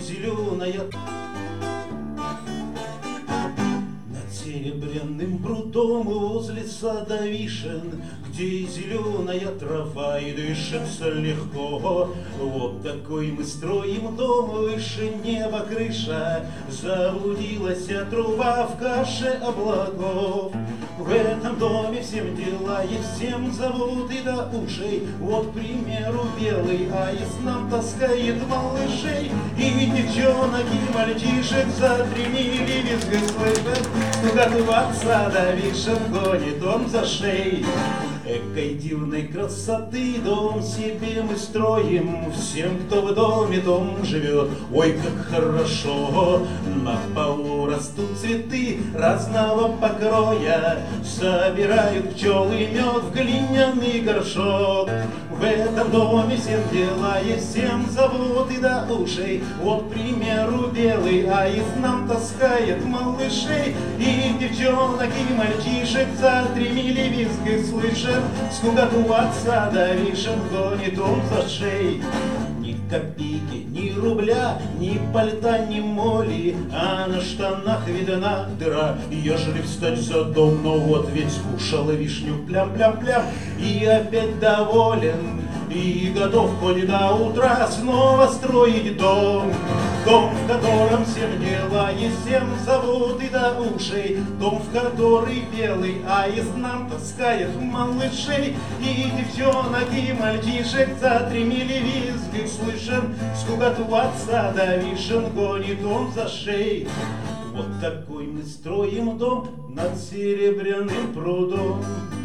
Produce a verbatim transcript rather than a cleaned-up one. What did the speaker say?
зеленая. Серебряным прудом возле сада вишен, где зеленая трава и дышится легко. Вот такой мы строим дом, выше неба крыша, заблудилась труба в каше облаков. В этом доме всем дела и всем зовут и до ушей. Вот, к примеру, белый аист нам таскает малышей, и девчонок, и мальчишек за три мили визга слышат. Стукатываться до вишен гонит он за шеей. Экой дивной красоты дом себе мы строим, всем, кто в доме том живет. Ой, как хорошо! На полу растут цветы разного покроя, собирают пчелы мед в глиняный горшок. В этом доме всем дела и всем зовут и до ушей. Вот, к примеру, белый аист нам таскает малышей, и девчонок, и мальчишек за три мили визг слышат. Скукоту отца до вишен гонит он за шеей. Ни копейки, ни рубля, ни пальта, ни моли, а на штанах видна дыра. Ежели встать за дом, но вот ведь скушала вишню плям-плям-плям, и опять доволен, и готов хоть до утра снова строить дом. Дом, в котором всем дела и всем зовут и до ушей. Дом, в который белый аист нам таскает малышей, и девчонок, и мальчишек за три мили визг слышен. Скукоту отца до вишен гонит он за шеей. Вот такой мы строим дом над серебряным прудом.